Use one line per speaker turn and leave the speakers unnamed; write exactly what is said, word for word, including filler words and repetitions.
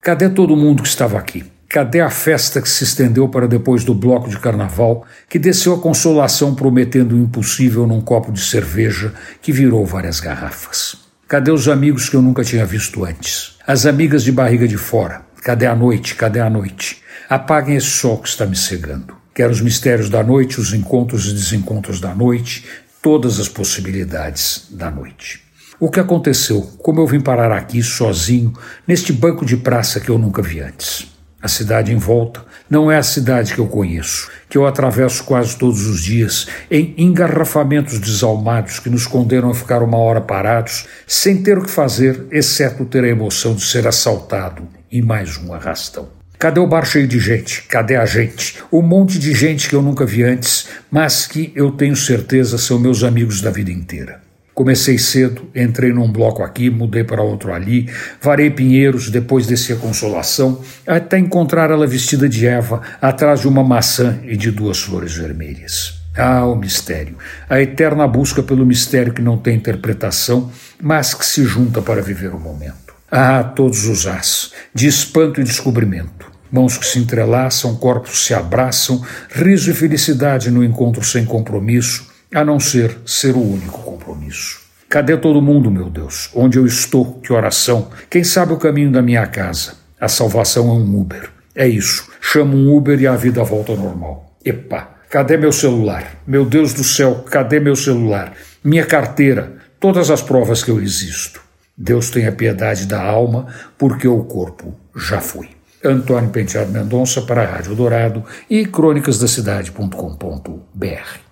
Cadê todo mundo que estava aqui? Cadê a festa que se estendeu para depois do bloco de carnaval, que desceu a consolação prometendo o impossível num copo de cerveja que virou várias garrafas? Cadê os amigos que eu nunca tinha visto antes? As amigas de barriga de fora? Cadê a noite? Cadê a noite? Apaguem esse sol que está me cegando. Quero os mistérios da noite, os encontros e desencontros da noite, todas as possibilidades da noite. O que aconteceu? Como eu vim parar aqui sozinho, neste banco de praça que eu nunca vi antes? A cidade em volta não é a cidade que eu conheço, que eu atravesso quase todos os dias em engarrafamentos desalmados que nos condenam a ficar uma hora parados, sem ter o que fazer, exceto ter a emoção de ser assaltado em mais um arrastão. Cadê o bar cheio de gente? Cadê a gente? Um monte de gente que eu nunca vi antes, mas que eu tenho certeza são meus amigos da vida inteira. Comecei cedo, entrei num bloco aqui, mudei para outro ali, varei Pinheiros, depois desci a Consolação, até encontrar ela vestida de Eva, atrás de uma maçã e de duas flores vermelhas. Ah, o mistério, a eterna busca pelo mistério que não tem interpretação, mas que se junta para viver o momento. Ah, todos os as, de espanto e descobrimento. Mãos que se entrelaçam, corpos se abraçam, riso e felicidade no encontro sem compromisso, a não ser ser o único compromisso. Cadê todo mundo, meu Deus? Onde eu estou? Que oração? Quem sabe o caminho da minha casa? A salvação é um Uber. É isso. Chamo um Uber e a vida volta ao normal. Epa, cadê meu celular? Meu Deus do céu, cadê meu celular? Minha carteira, todas as provas que eu existo. Deus tenha piedade da alma, porque o corpo já foi. Antônio Penteado Mendonça para a Rádio Dourado e crônicas da cidade ponto com ponto br.